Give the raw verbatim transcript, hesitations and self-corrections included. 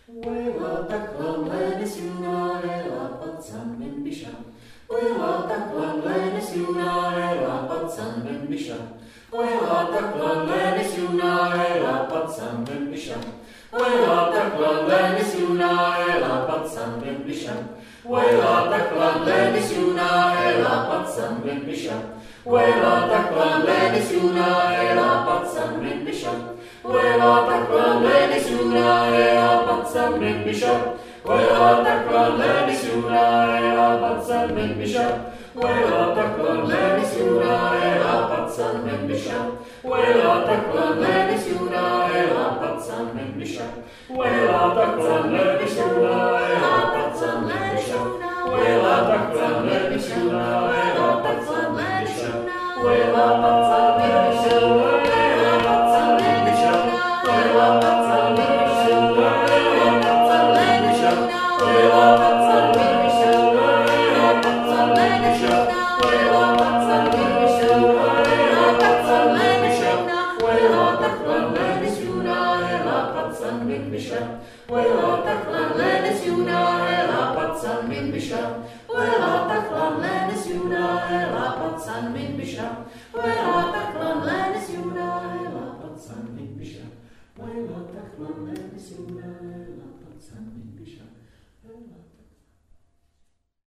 Wela taklan lenes juna ela patsan ben bisha. Wela taklan lenes juna ela patsan ben bisha. Wela taklan lenes juna ela patsan ben bisha. Wela taklan lenes juna ela patsan ben bisha. Wela taklan lenes juna ela patsan ben bisha. Wela taklan lenes juna ela patsan ben bisha. Wela taklan lenes juna ela patsan ben bisha. Wela taklan lenes juna ela patsan ben bisha. Wela taklan lenes juna ela patsan ben bisha. Wela taklan lenes juna ela patsan ben bisha. Wela taklan lenes juna ela patsan ben bisha. Wela taklan lenes juna ela patsan ben bisha. Wela patsan lenes juna ela patsan ben bisha. Wela patsan lenes juna ela patsan ben bisha. Wela patsan lenes juna ela patsan ben bisha. Wela patsan lenes juna ela patsan ben bisha. Wela taklan lenes juna ela patsan ben bisha. Wela taklan lenes juna ela patsan ben bisha. Wela taklan lenes juna ela patsan ben bisha. Wela taklan lenes